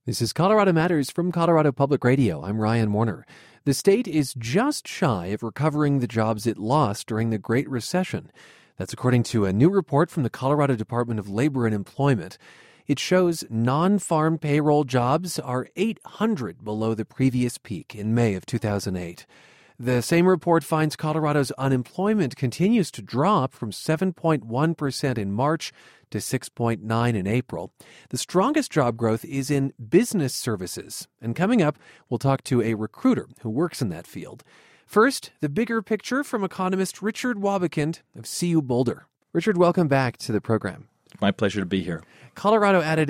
This is Colorado Matters from Colorado Public Radio. I'm Ryan Warner. The state is just shy of recovering the jobs it lost during the Great Recession. That's according to a new report from the Colorado Department of Labor and Employment. It shows non-farm payroll jobs are 800 below the previous peak in May of 2008. The same report finds Colorado's unemployment continues to drop from 7.1% in March to 6.9% in April. The strongest job growth is in business services. And coming up, we'll talk to a recruiter who works in that field. First, the bigger picture from economist Richard Wobbekind of CU Boulder. Richard, welcome back to the program. My pleasure to be here. Colorado added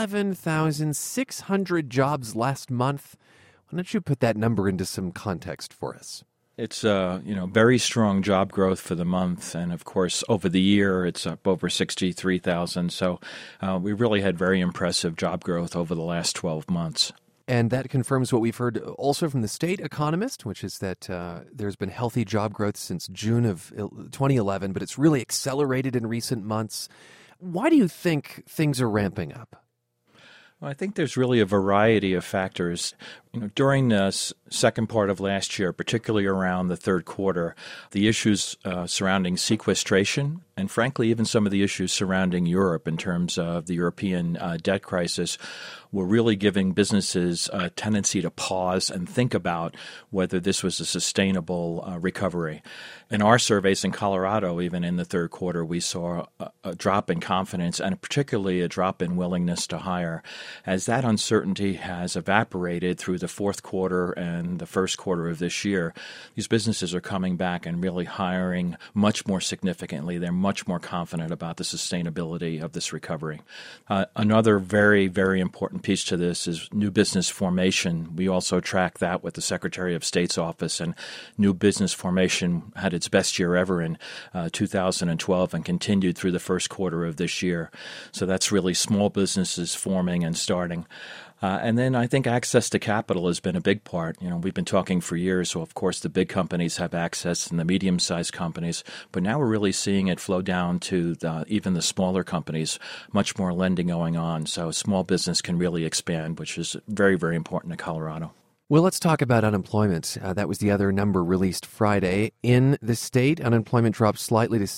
11,600 jobs last month. Why don't you put that number into some context for us? It's very strong job growth for the month, and of course over the year it's up over 63,000. So we really had very impressive job growth over the last 12 months. And that confirms what we've heard also from the state economist, which is that there's been healthy job growth since June of 2011, but it's really accelerated in recent months. Why do you think things are ramping up? Well, I think there's really a variety of factors. During the second part of last year, particularly around the third quarter, the issues surrounding sequestration and, frankly, even some of the issues surrounding Europe in terms of the European debt crisis were really giving businesses a tendency to pause and think about whether this was a sustainable recovery. In our surveys in Colorado, even in the third quarter, we saw a drop in confidence and particularly a drop in willingness to hire. As that uncertainty has evaporated through the fourth quarter and the first quarter of this year, these businesses are coming back and really hiring much more significantly. They're much more confident about the sustainability of this recovery. Another very, very important piece to this is new business formation. We also track that with the Secretary of State's office, and new business formation had its best year ever in 2012 and continued through the first quarter of this year. So that's really small businesses forming and starting. And then I think access to capital has been a big part. We've been talking for years, so of course the big companies have access and the medium-sized companies, but now we're really seeing it flow down to even the smaller companies, much more lending going on. So small business can really expand, which is very, very important to Colorado. Well, let's talk about unemployment. That was the other number released Friday. In the state, unemployment dropped slightly to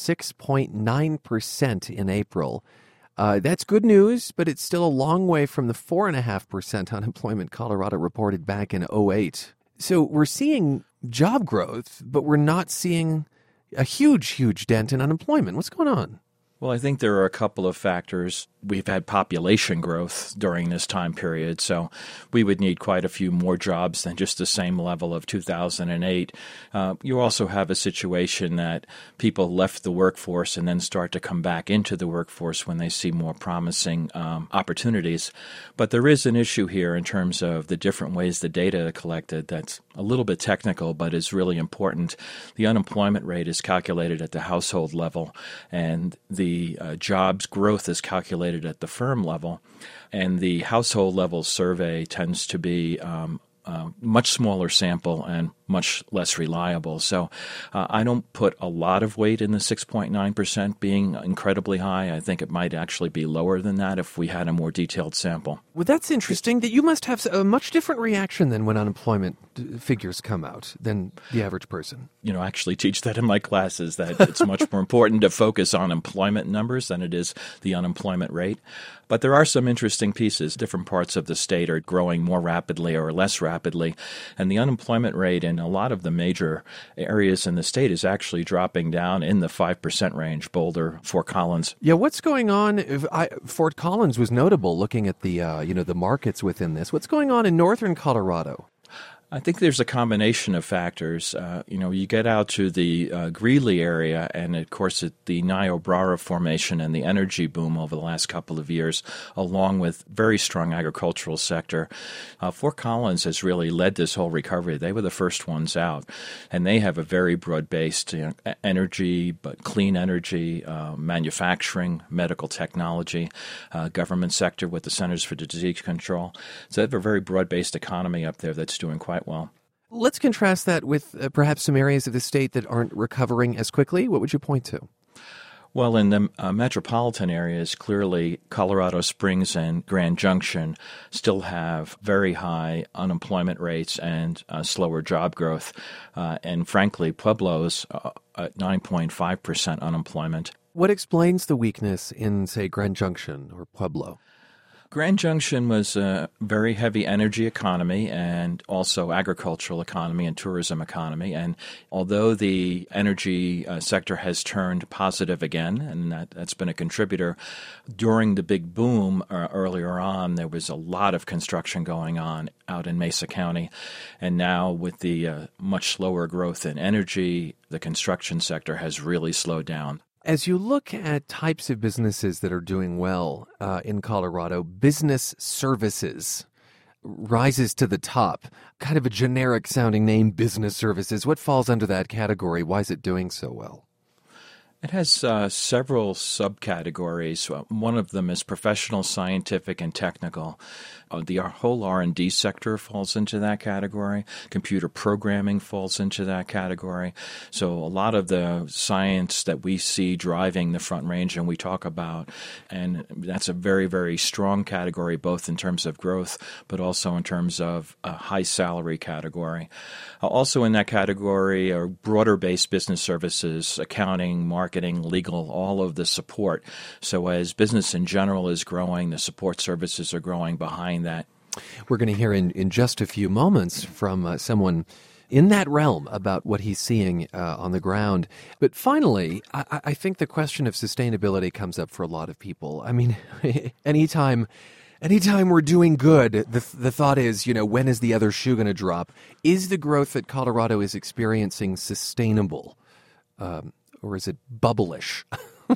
6.9% in April. That's good news, but it's still a long way from the 4.5% unemployment Colorado reported back in 2008. So we're seeing job growth, but we're not seeing a huge dent in unemployment. What's going on? Well, I think there are a couple of factors. We've had population growth during this time period, so we would need quite a few more jobs than just the same level of 2008. You also have a situation that people left the workforce and then start to come back into the workforce when they see more promising opportunities. But there is an issue here in terms of the different ways the data are collected that's a little bit technical, but is really important. The unemployment rate is calculated at the household level, and the jobs growth is calculated at the firm level, and the household level survey tends to be much smaller sample and much less reliable. So I don't put a lot of weight in the 6.9% being incredibly high. I think it might actually be lower than that if we had a more detailed sample. Well, that's interesting that you must have a much different reaction than when unemployment figures come out than the average person. I actually teach that in my classes, that it's much more important to focus on employment numbers than it is the unemployment rate. But there are some interesting pieces. Different parts of the state are growing more rapidly or less rapidly, and the unemployment rate in a lot of the major areas in the state is actually dropping down in the 5% range, Boulder, Fort Collins. Yeah, what's going on? Fort Collins was notable looking at the markets within this. What's going on in northern Colorado? I think there's a combination of factors. You get out to the Greeley area and, of course, the Niobrara Formation and the energy boom over the last couple of years, along with very strong agricultural sector. Fort Collins has really led this whole recovery. They were the first ones out, and they have a very broad-based energy, but clean energy, manufacturing, medical technology, government sector with the Centers for Disease Control. So they have a very broad-based economy up there that's doing quite well. Let's contrast that with perhaps some areas of the state that aren't recovering as quickly. What would you point to? Well, in the metropolitan areas, clearly Colorado Springs and Grand Junction still have very high unemployment rates and slower job growth. And frankly, Pueblo's at 9.5% unemployment. What explains the weakness in, say, Grand Junction or Pueblo? Grand Junction was a very heavy energy economy and also agricultural economy and tourism economy. And although the energy sector has turned positive again, and that's been a contributor, during the big boom earlier on, there was a lot of construction going on out in Mesa County. And now with the much slower growth in energy, the construction sector has really slowed down. As you look at types of businesses that are doing well in Colorado, business services rises to the top. Kind of a generic sounding name, business services. What falls under that category? Why is it doing so well? It has several subcategories. One of them is professional, scientific, and technical. The whole R&D sector falls into that category. Computer programming falls into that category. So a lot of the science that we see driving the Front Range and we talk about, and that's a very, very strong category, both in terms of growth, but also in terms of a high salary category. Also in that category are broader-based business services, accounting, marketing, legal, all of the support. So as business in general is growing, the support services are growing behind that. We're going to hear in just a few moments from someone in that realm about what he's seeing on the ground. But finally, I think the question of sustainability comes up for a lot of people. I mean, anytime we're doing good, the thought is, when is the other shoe going to drop? Is the growth that Colorado is experiencing sustainable, or is it bubblish?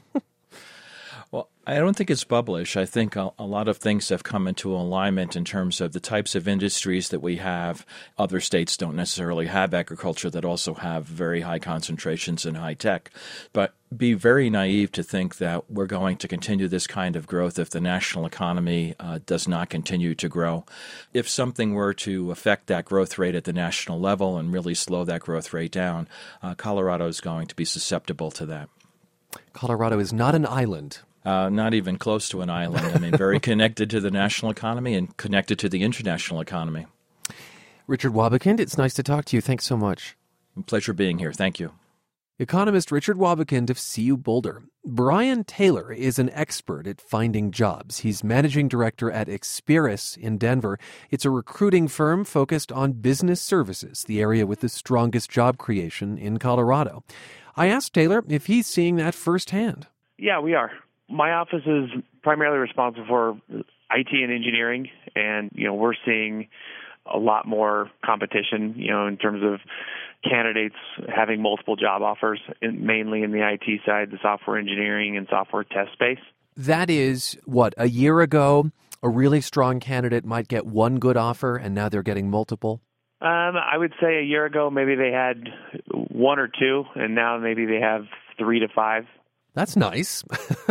Well, I don't think it's bubblish. I think a lot of things have come into alignment in terms of the types of industries that we have. Other states don't necessarily have agriculture that also have very high concentrations in high tech. But be very naive to think that we're going to continue this kind of growth if the national economy does not continue to grow. If something were to affect that growth rate at the national level and really slow that growth rate down, Colorado is going to be susceptible to that. Colorado is not an island. Not even close to an island. I mean, very connected to the national economy and connected to the international economy. Richard Wobbekind, it's nice to talk to you. Thanks so much. Pleasure being here. Thank you. Economist Richard Wobbekind of CU Boulder. Brian Taylor is an expert at finding jobs. He's managing director at Experis in Denver. It's a recruiting firm focused on business services, the area with the strongest job creation in Colorado. I asked Taylor if he's seeing that firsthand. Yeah, we are. My office is primarily responsible for IT and engineering, and we're seeing a lot more competition, in terms of candidates having multiple job offers, mainly in the IT side, the software engineering and software test space. That is, a year ago, a really strong candidate might get one good offer, and now they're getting multiple? I would say a year ago, maybe they had one or two, and now maybe they have 3 to 5. That's nice.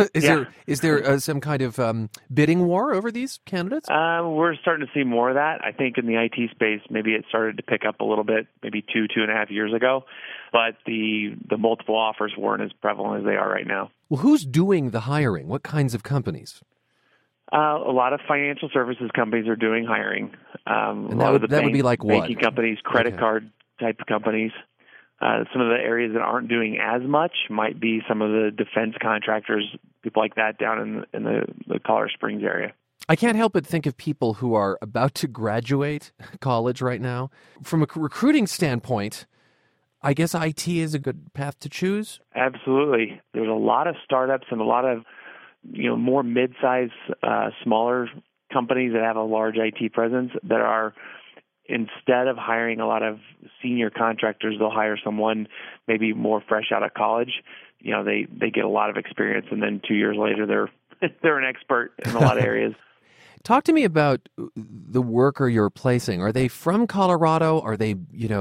Is there some kind of bidding war over these candidates? We're starting to see more of that. I think in the IT space, maybe it started to pick up a little bit, maybe 2.5 years ago. But the multiple offers weren't as prevalent as they are right now. Well, who's doing the hiring? What kinds of companies? A lot of financial services companies are doing hiring. And that would be like what? Banking companies, credit card type companies. Some of the areas that aren't doing as much might be some of the defense contractors, people like that down in the Colorado Springs area. I can't help but think of people who are about to graduate college right now. From a recruiting standpoint, I guess IT is a good path to choose? Absolutely. There's a lot of startups and a lot of more mid-sized, smaller companies that have a large IT presence that are, instead of hiring a lot of senior contractors, they'll hire someone maybe more fresh out of college. They get a lot of experience, and then 2 years later, they're an expert in a lot of areas. Talk to me about the worker you're placing. Are they from Colorado? Are they,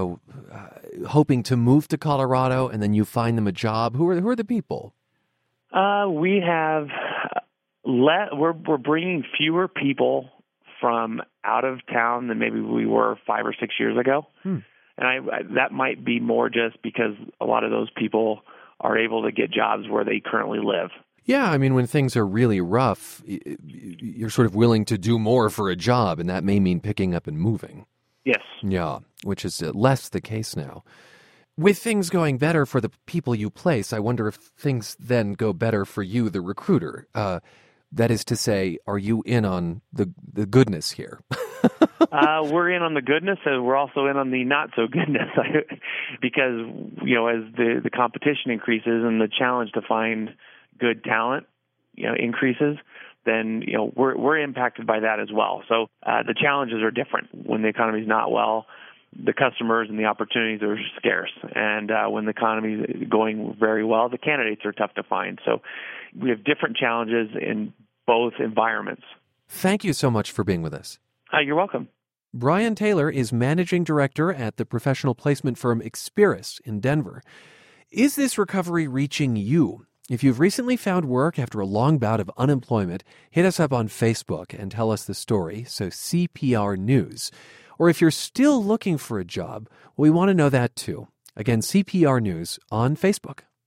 hoping to move to Colorado, and then you find them a job? Who are the people? We have we're bringing fewer people from out of town than maybe we were 5 or 6 years ago. And that might be more just because a lot of those people are able to get jobs where they currently live. Yeah, I mean, when things are really rough, you're sort of willing to do more for a job, and that may mean picking up and moving. Yes. Yeah, which is less the case now. With things going better for the people you place, I wonder if things then go better for you, the recruiter. That is to say, are you in on the goodness here? We're in on the goodness, and we're also in on the not so goodness, because as the competition increases and the challenge to find good talent increases, then we're impacted by that as well. So the challenges are different. When the economy is not well, the customers and the opportunities are scarce, and when the economy is going very well, the candidates are tough to find. So we have different challenges in both environments. Thank you so much for being with us. You're welcome. Brian Taylor is managing director at the professional placement firm Experis in Denver. Is this recovery reaching you? If you've recently found work after a long bout of unemployment, hit us up on Facebook and tell us the story, so CPR News. Or if you're still looking for a job, we want to know that too. Again, CPR News on Facebook.